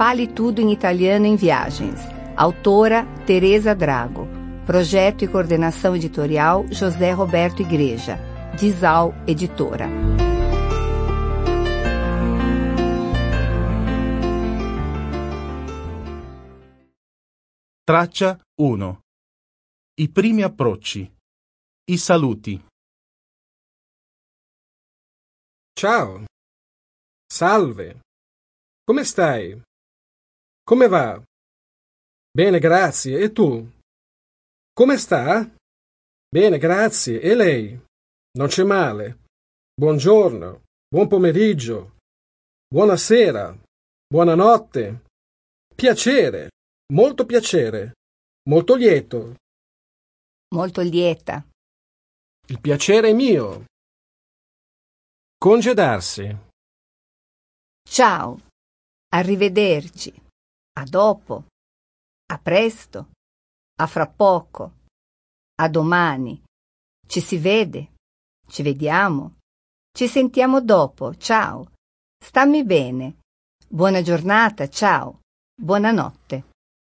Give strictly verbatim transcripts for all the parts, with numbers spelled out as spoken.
Fale tudo em italiano em viagens. Autora Teresa Drago. Projeto e coordenação editorial José Roberto Igreja. Dizal Editora. Traccia uno. I primi approcci. I saluti. Ciao. Salve. Come stai? Come va? Bene, grazie. E tu? Come sta? Bene, grazie. E lei? Non c'è male. Buongiorno. Buon pomeriggio. Buonasera. Buonanotte. Piacere. Molto piacere. Molto lieto. Molto lieta. Il piacere è mio. Congedarsi. Ciao. Arrivederci. A dopo. A presto. A fra poco. A domani. Ci si vede. Ci vediamo. Ci sentiamo dopo. Ciao. Stammi bene. Buona giornata. Ciao. Buonanotte.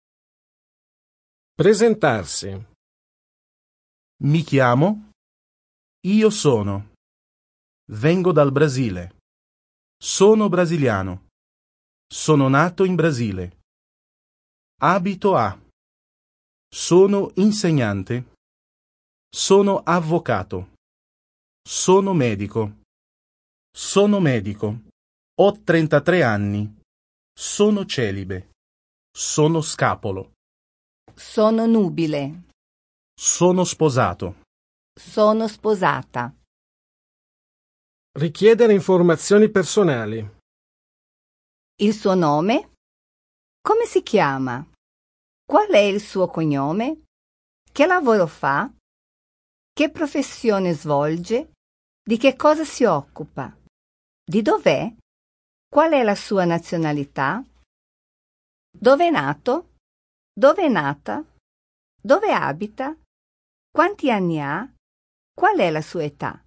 Presentarsi. Mi chiamo. Io sono. Vengo dal Brasile. Sono brasiliano. Sono nato in Brasile. Abito a. Sono insegnante. Sono avvocato. Sono medico. Sono medico. Ho trentatré anni. Sono celibe. Sono scapolo. Sono nubile. Sono sposato. Sono sposata. Richiedere informazioni personali. Il suo nome? Come si chiama? Qual è il suo cognome? Che lavoro fa? Che professione svolge? Di che cosa si occupa? Di dov'è? Qual è la sua nazionalità? Dove è nato? Dove è nata? Dove abita? Quanti anni ha? Qual è la sua età?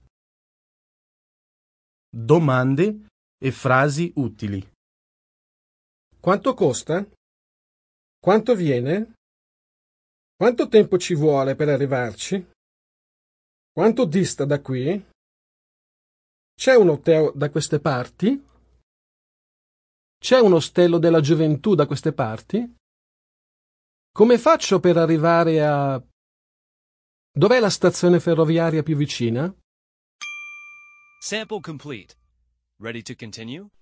Domande e frasi utili. Quanto costa? Quanto viene? Quanto tempo ci vuole per arrivarci? Quanto dista da qui? C'è un hotel da queste parti? C'è un ostello della gioventù da queste parti? Come faccio per arrivare a... Dov'è la stazione ferroviaria più vicina? Sample complete. Ready to continue?